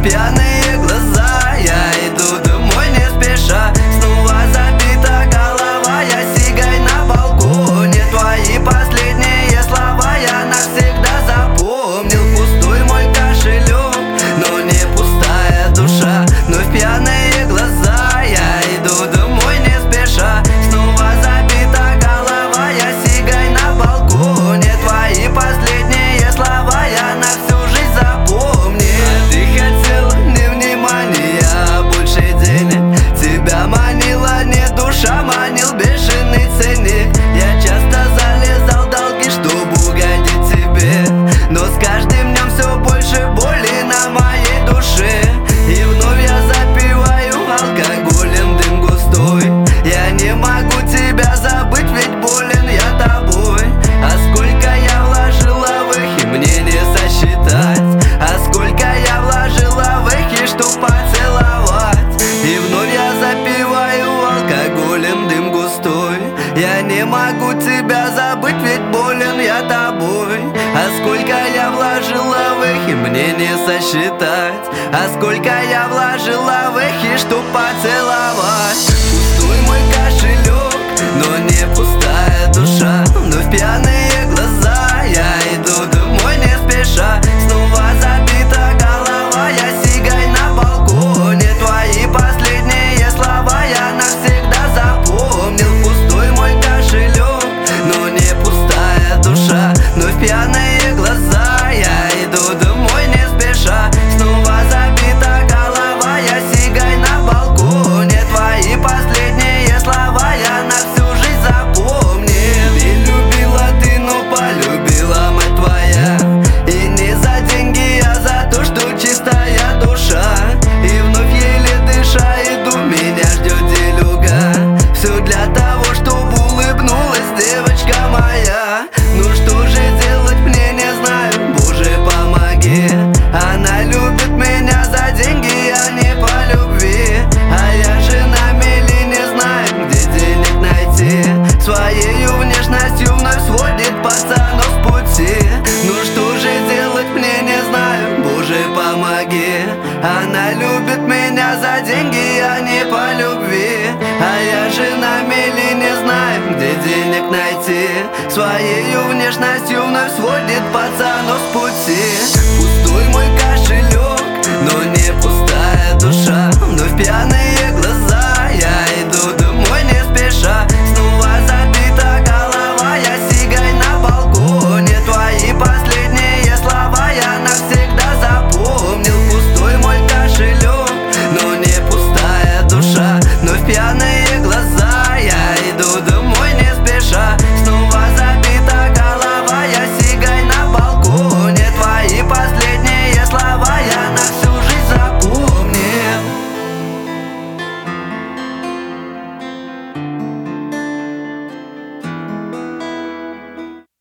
вновь пьяные глаза. Я иду домой не спеша, снова забита голова. Я сигай на балконе, твои последние слова я навсегда запомнил. Пустой мой кошелек, но не пустая душа. Вновь пьяные глаза, я иду домой не спеша, снова забита голова. Я сигай на балконе, твои последние слова я на всю жизнь запомнил. Ты хотела не внимания, а больше денег. Тебя манила не душа, манил бешеный ценник. Я часто залезал в долги, чтобы угодить тебе, но с каждым днем все больше боли на моей душе. И вновь я запиваю алкоголем дым густой. Я не могу тебя забыть, ведь болен я тобой. А сколько я вложила в их, и мне не сосчитать. А сколько я вложила в их, и чтоб поцеловать. И вновь я запиваю алкоголем дым густой. Я не могу тебя забыть, ведь болен я тобой. А сколько я вложила в их, и мне не сосчитать. А сколько я вложила в их, и чтоб поцеловать. Пустой мой кошелек, но не пустая душа. Вновь пьяные глаза, я иду домой не спеша, снова забита голова. Я сигай на балконе, твои последние слова я навсегда запомнил. Пустой мой кошелек, но не пустая душа. Вновь пьяные глаза, я иду домой не спеша, снова забита голова. Я сигай на балконе, твои последние слова я на всю жизнь запомнил. Не любила ты, но полюбила мать твоя. И не за деньги, а за то, что чистая душа. И вновь еле дыша иду, меня ждет делюга. Все для того, чтобы улыбнулась девочка моя. Ну что же делать мне не знаю, Боже помоги. Она любит меня за деньги, а не по любви. А я же на мели не знаю, где денег найти. Своею внешностью вновь сводит пацанов с пути. Ну что же делать мне не знаю, Боже помоги. Она любит меня за деньги, а не по любви. А я же на мели не знаю, где денег найти. Своею внешностью вновь сводит пацанов с пути.